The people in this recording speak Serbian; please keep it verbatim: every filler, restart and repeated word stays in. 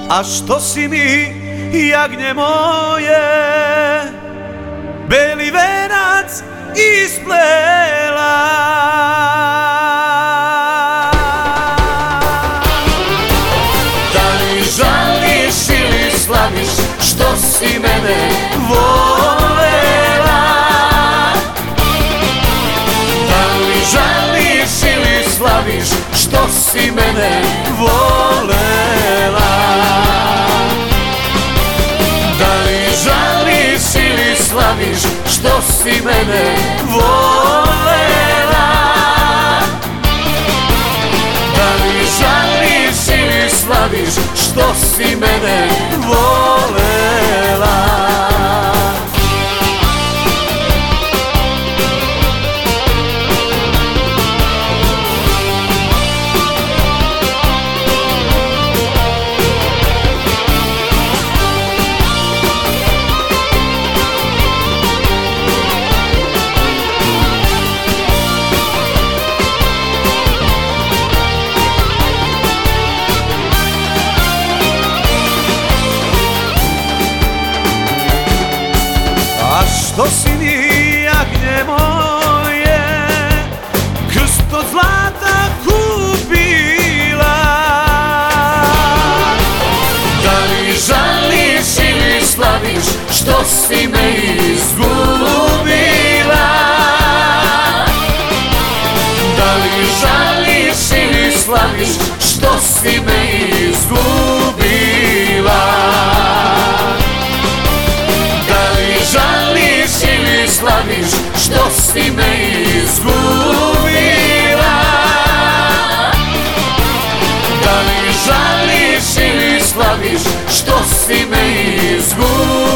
A što si mi, jagnje moje, beli venac isplela? Da li žališ ili slaviš što si mene volela? Da li žališ ili slaviš što si mene volela? Da li žališ ili slaviš što si mene volela? Da li žališ ili slaviš što si mene volela? A što si mi, jagnje moje, krst od zlata kupila? Da li žališ ili slaviš što si me izgubila? Da li žališ ili slaviš što si me izgubila? Da li žališ ili slaviš što si me izgubila? Da li žališ ili slaviš što si me izgubila?